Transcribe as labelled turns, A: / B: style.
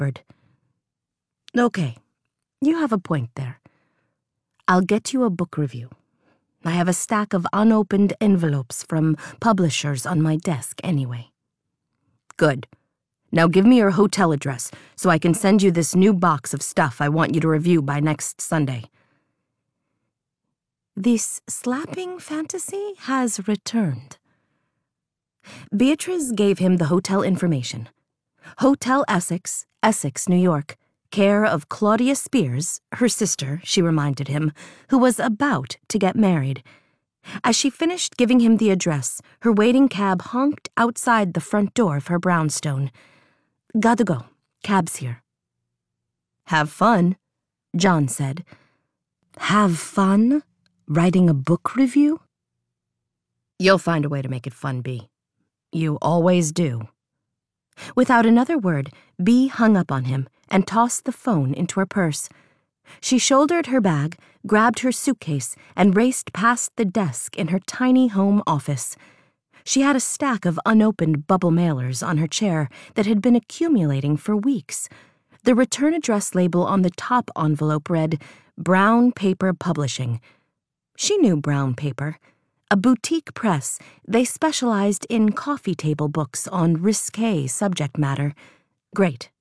A: whispered. Okay, you have a point there. I'll get you a book review. I have a stack of unopened envelopes from publishers on my desk anyway. Good. Now give me your hotel address so I can send you this new box of stuff I want you to review by next Sunday. This slapping fantasy has returned. Beatrice gave him the hotel information. Hotel Essex, Essex, New York, care of Claudia Spears, her sister, she reminded him, who was about to get married. As she finished giving him the address, her waiting cab honked outside the front door of her brownstone. Gotta go. Cab's here. Have fun, John said. Have fun? Writing a book review? You'll find a way to make it fun, Bea. You always do. Without another word, Bea hung up on him and tossed the phone into her purse. She shouldered her bag, grabbed her suitcase, and raced past the desk in her tiny home office. She had a stack of unopened bubble mailers on her chair that had been accumulating for weeks. The return address label on the top envelope read, Brown Paper Publishing. She knew Brown Paper. A boutique press, they specialized in coffee table books on risque subject matter. Great.